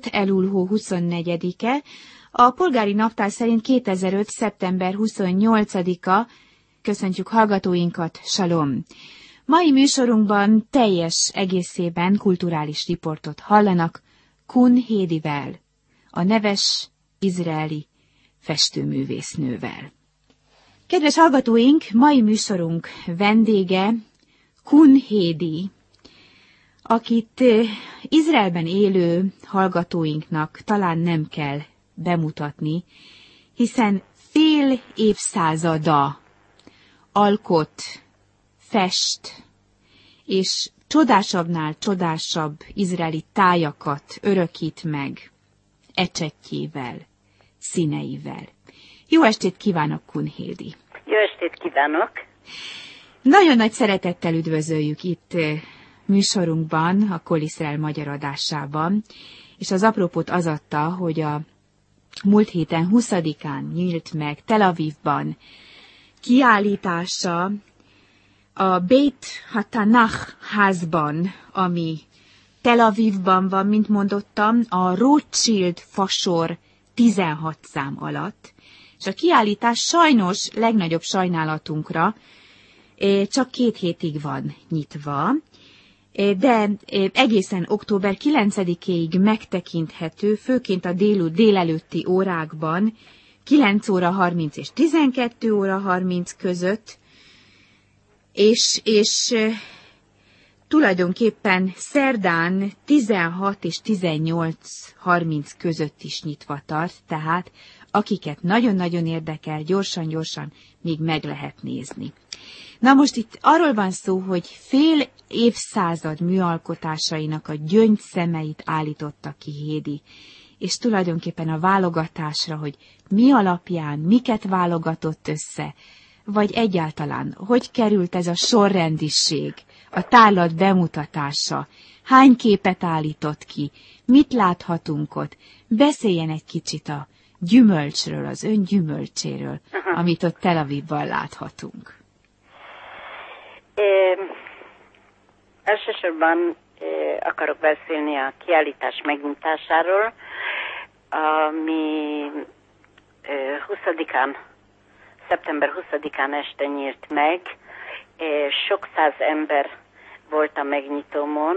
Elul hó 24-e, a polgári naptár szerint 2005. szeptember 28-a. Köszöntjük hallgatóinkat, salom! Mai műsorunkban teljes egészében kulturális riportot hallanak Kun Hédivel, a neves izraeli festőművésznővel. Kedves hallgatóink, mai műsorunk vendége Kun Hédi, akit Izraelben élő hallgatóinknak talán nem kell bemutatni, hiszen fél évszázada alkot, fest, és csodásabbnál csodásabb izraeli tájakat örökít meg ecsetjével, színeivel. Jó estét kívánok, Kun Hédi! Jó estét kívánok! Nagyon nagy szeretettel üdvözöljük itt műsorunkban, a Kol Iszrael magyar adásában, és az apropót az adta, hogy a múlt héten 20-án nyílt meg Tel Avivban kiállítása a Beit HaTanach házban, ami Tel Avivban van, mint mondottam, a Rothschild fasor 16 szám alatt, és a kiállítás sajnos legnagyobb sajnálatunkra csak 2 hétig van nyitva, de egészen október 9-éig megtekinthető, főként a délelőtti órákban, 9 óra 30 és 12 óra 30 között, és tulajdonképpen szerdán 16 és 18:30 között is nyitva tart, tehát akiket nagyon-nagyon érdekel, gyorsan még meg lehet nézni. Na most itt arról van szó, hogy fél évszázad műalkotásainak a gyöngyszemeit állította ki Hédi, és tulajdonképpen a válogatásra, hogy mi alapján, miket válogatott össze, vagy egyáltalán, hogy került ez a sorrendiség, a tárlat bemutatása, hány képet állított ki, mit láthatunk ott, beszéljen egy kicsit a gyümölcsről, az ön gyümölcséről, amit ott Tel Avivban láthatunk. Elsősorban akarok beszélni a kiállítás megnyitásáról, ami 20-án, szeptember 20-án este nyílt meg. Sok száz ember volt a megnyitómon,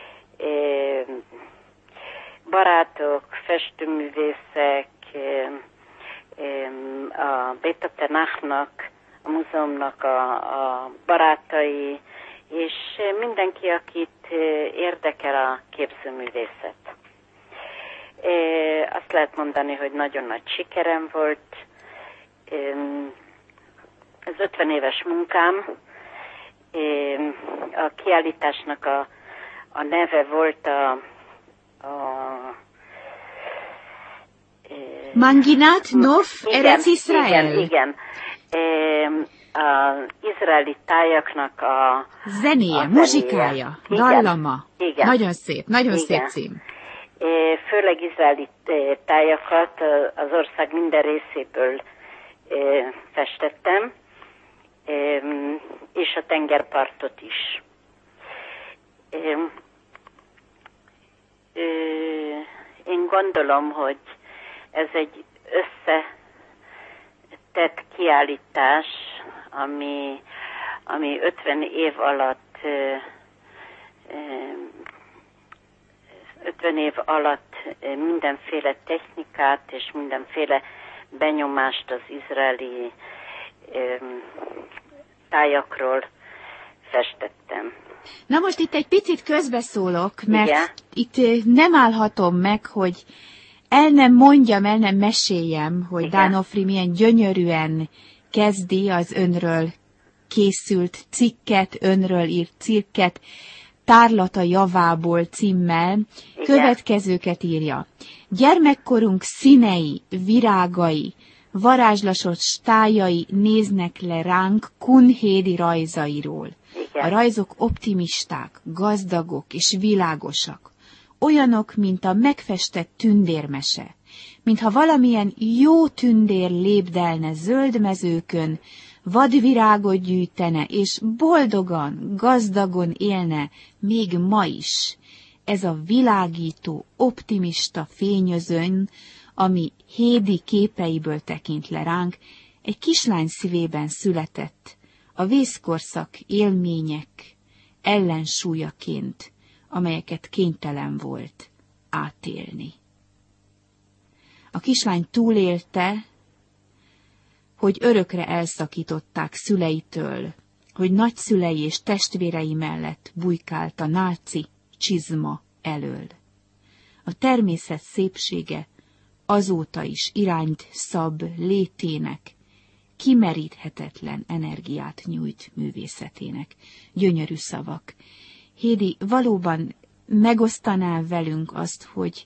barátok, festőművészek, a Beit HaTanachnak, a múzeumnak a barátai, és mindenki, akit érdekel a képzőművészet. Azt lehet mondani, hogy nagyon nagy sikerem volt. Ez 50 éves munkám. A kiállításnak a neve volt a Manginat Nof Eretz Israel. Igen. Az izraeli tájaknak a zenéje, muzsikája, dallama. Igen. Nagyon szép cím. Főleg izraeli tájakat az ország minden részéből festettem, és a tengerpartot is. Én gondolom, hogy ez egy összetett kiállítás, ami 50 év alatt 50 év alatt mindenféle technikát és mindenféle benyomást az izraeli tájakról festettem. Na most itt egy picit közbeszólok, mert igen? Itt nem állhatom meg, hogy el nem meséljem, hogy igen? Dan Ofri milyen gyönyörűen kezdi az önről készült cikket, önről írt cikket, Tárlata javából címmel, igen? Következőket írja. Gyermekkorunk színei, virágai, varázslatos tájai néznek le ránk Kun Hédi rajzairól. Igen. A rajzok optimisták, gazdagok és világosak. Olyanok, mint a megfestett tündérmese. Mintha valamilyen jó tündér lépdelne zöld mezőkön, vadvirágot gyűjtene, és boldogan, gazdagon élne még ma is. ez a világító, optimista fényözön, ami Hédi képeiből tekint le ránk, egy kislány szívében született, a vészkorszak élmények ellensúlyaként, amelyeket kénytelen volt átélni. A kislány túlélte, hogy örökre elszakították szüleitől, hogy nagyszülei és testvérei mellett bujkált a náci csizma elől. A természet szépsége azóta is irányt szab létének, kimeríthetetlen energiát nyújt művészetének. Gyönyörű szavak. Hédi, valóban megosztanál velünk azt, hogy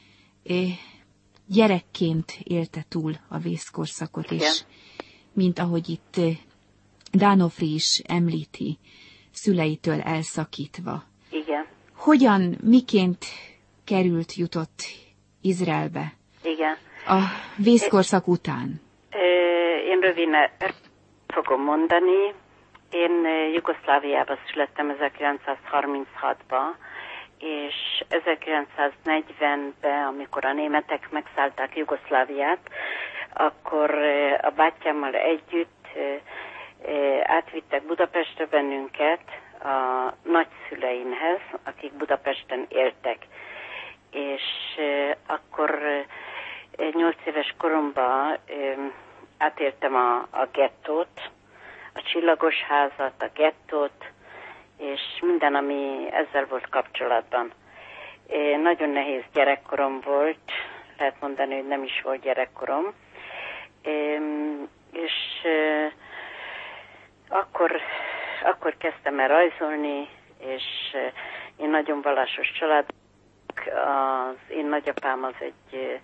gyerekként élte túl a vészkorszakot, és mint ahogy itt D'Onofrio is említi, szüleitől elszakítva. Igen. Hogyan, miként jutott Izraelbe? Igen. A vészkorszak után? Én röviden fogom mondani. Én Jugoszláviában születtem 1936-ban, és 1940-ben, amikor a németek megszállták Jugoszláviát, akkor a bátyámmal együtt átvittek Budapestre bennünket a nagyszüleimhez, akik Budapesten éltek. És akkor 8 éves koromban átéltem a gettót, a csillagos házat, a gettót, és minden, ami ezzel volt kapcsolatban. Nagyon nehéz gyerekkorom volt, lehet mondani, hogy nem is volt gyerekkorom. És akkor kezdtem el rajzolni, és én nagyon vallásos család. Az én nagyapám az egy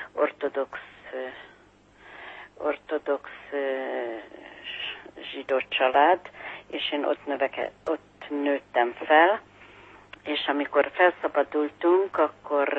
ortodox zsidó család, és én ott nőttem fel, és amikor felszabadultunk, akkor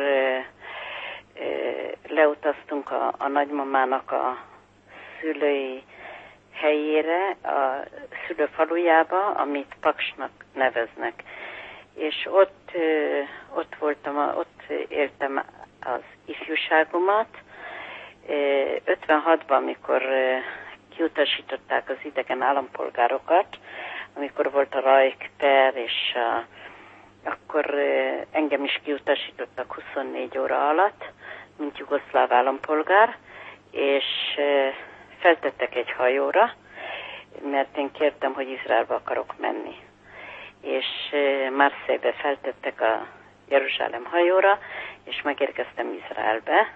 leutaztunk a nagymamának a szülői helyére, a szülőfalujába, amit Paksnak neveznek. És ott éltem az ifjúságomat. 56-ban, amikor kiutasították az idegen állampolgárokat, amikor volt a Rajk-per, és akkor engem is kiutasítottak 24 óra alatt, mint jugoszláv állampolgár, és feltettek egy hajóra, mert én kértem, hogy Izraelbe akarok menni. És Marseille-be feltettek a Jeruzsálem hajóra, és megérkeztem Izraelbe,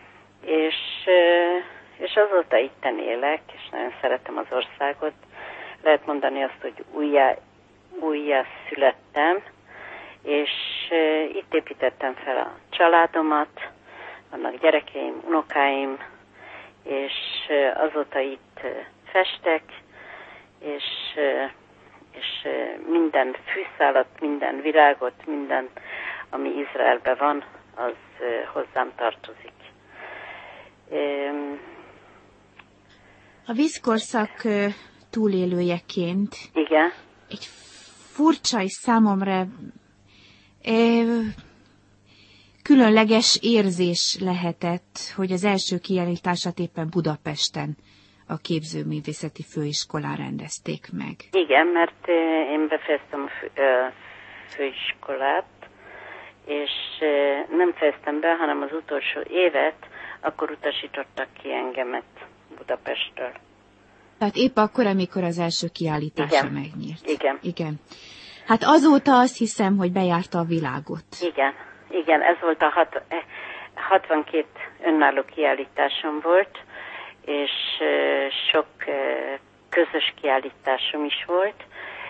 és azóta itten élek, és nagyon szeretem az országot. Lehet mondani azt, hogy újjá születtem, és itt építettem fel a családomat, vannak gyerekeim, unokáim, és azóta itt festek, és minden fűszálat, minden virágot, minden, ami Izraelben van, az hozzám tartozik. A vízkorszak túlélőjeként igen. Egy furcsa és számomra különleges érzés lehetett, hogy az első kiállítását éppen Budapesten a Képzőművészeti Főiskolán rendezték meg. Igen, mert én befejeztem a főiskolát, és nem fejeztem be, hanem az utolsó évet, akkor utasítottak ki engemet Budapestről. Tehát épp akkor, amikor az első kiállítása megnyílt. Igen. Hát azóta azt hiszem, hogy bejárta a világot. Igen, ez volt a 62 önálló kiállításom volt, és sok közös kiállításom is volt.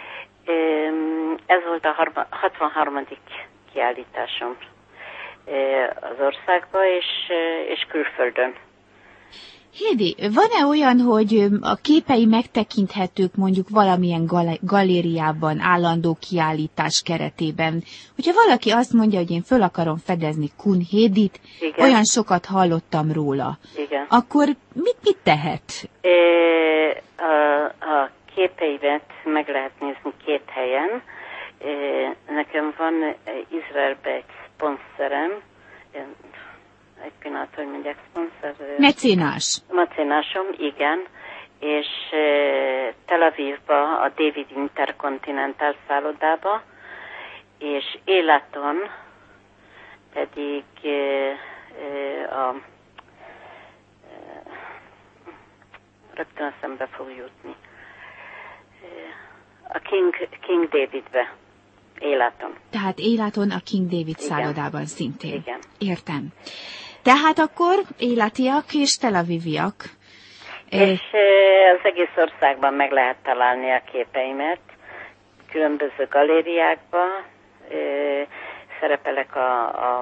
Ez volt a 63. kiállításom az országban és külföldön. Hédi, van-e olyan, hogy a képei megtekinthetők mondjuk valamilyen galériában, állandó kiállítás keretében? Hogyha valaki azt mondja, hogy én föl akarom fedezni Kun Hédit, olyan sokat hallottam róla, akkor mit tehet? A képeimet meg lehet nézni 2 helyen. Nekem van Izraelbe egy szponzorem, egy pillanat, hogy mondják, szponzor? Mecénásom, igen, és Tel Avivba, a David Intercontinental szállodába, és Élaton pedig rögtön eszembe fog jutni. A King Davidbe, Élaton. Tehát Élaton a King David szállodában szintén. Igen. Értem. Tehát akkor élatiak és Tel Aviviak. És az egész országban meg lehet találni a képeimet, különböző galériákban, szerepelek a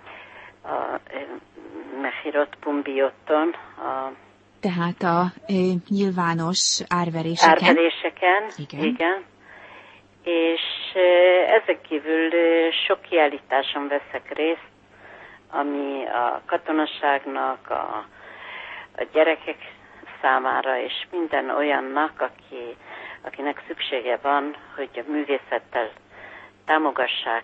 Mechirot Pumbioton, tehát a nyilvános árveréseken. Igen. És ezek kívül sok kiállításon veszek részt, ami a katonaságnak, a gyerekek számára, és minden olyannak, akinek szüksége van, hogy a művészettel támogassák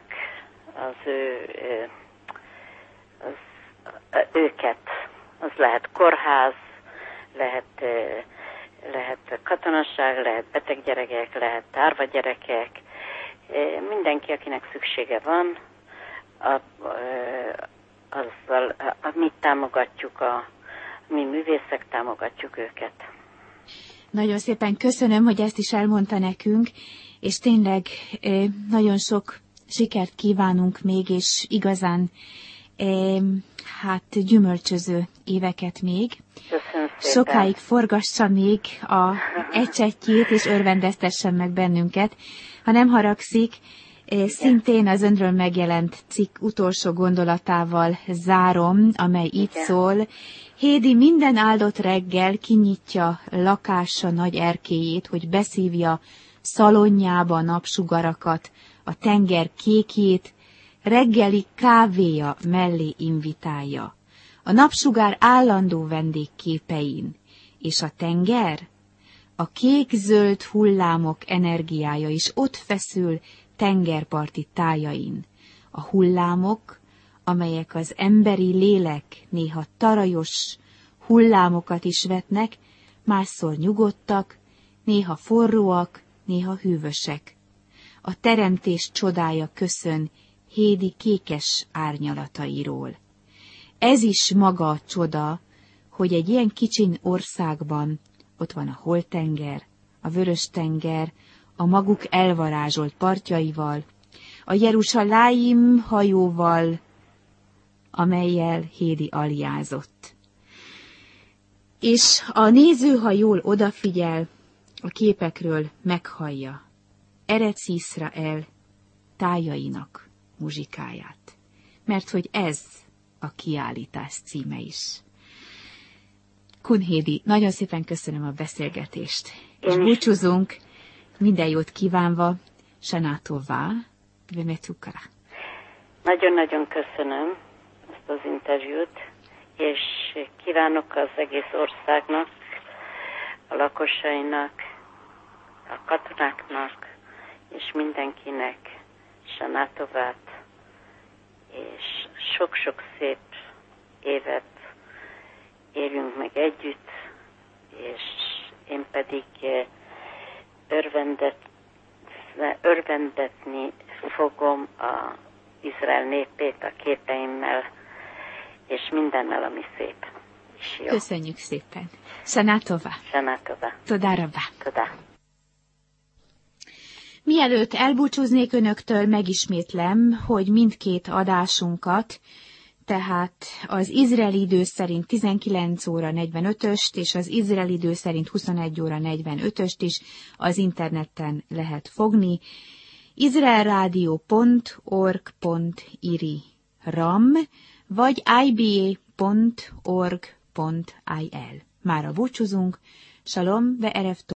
őket. Az lehet kórház, lehet katonaság, lehet beteg gyerekek, lehet árva gyerekek. Mindenki, akinek szüksége van, azzal mi támogatjuk, mi művészek támogatjuk őket. Nagyon szépen köszönöm, hogy ezt is elmondta nekünk, és tényleg nagyon sok sikert kívánunk még, és igazán gyümölcsöző éveket még. Köszönöm szépen. Sokáig forgassa még a ecsetjét, és örvendeztessen meg bennünket. Ha nem haragszik, szintén az önről megjelent cikk utolsó gondolatával zárom, amely így szól. Hédi minden áldott reggel kinyitja lakása nagy erkélyét, hogy beszívja szalonjába a napsugarakat, a tenger kékjét, reggeli kávéja mellé invitálja. A napsugár állandó vendégképein, és a tenger, a kék-zöld hullámok energiája is ott feszül tengerparti tájain. A hullámok, amelyek az emberi lélek néha tarajos hullámokat is vetnek, másszor nyugodtak, néha forróak, néha hűvösek. A teremtés csodája köszön Hédi kékes árnyalatairól. Ez is maga a csoda, hogy egy ilyen kicsin országban ott van a Holtenger, a Vörös-tenger, a maguk elvarázsolt partjaival, a Jeruzsálim hajóval, amellyel Hédi aljázott. És a néző, ha jól odafigyel, a képekről meghallja Erec Iszrael tájainak muzsikáját. Mert hogy ez a kiállítás címe is. Kun Hédi, nagyon szépen köszönöm a beszélgetést. És búcsúzunk, minden jót kívánva, Shana Tova, Vemetukara. Nagyon-nagyon köszönöm ezt az interjút, és kívánok az egész országnak, a lakosainak, a katonáknak, és mindenkinek Shana Továt, és sok-sok szép évet éljünk meg együtt, és én pedig örvendetni fogom az Izrael népét a képeimmel, és mindennel, ami szép. Köszönjük szépen. Shana Tova. Shana Tova. Toda rabba. Toda. Mielőtt elbúcsúznék önöktől, megismétlem, hogy mindkét adásunkat, tehát az izraeli idő szerint 19 óra 45-öst, és az izraeli idő szerint 21 óra 45-öst is az interneten lehet fogni. israelradio.org.iri/ram vagy iba.org.il. Mára búcsúzunk. Shalom ve erev tov.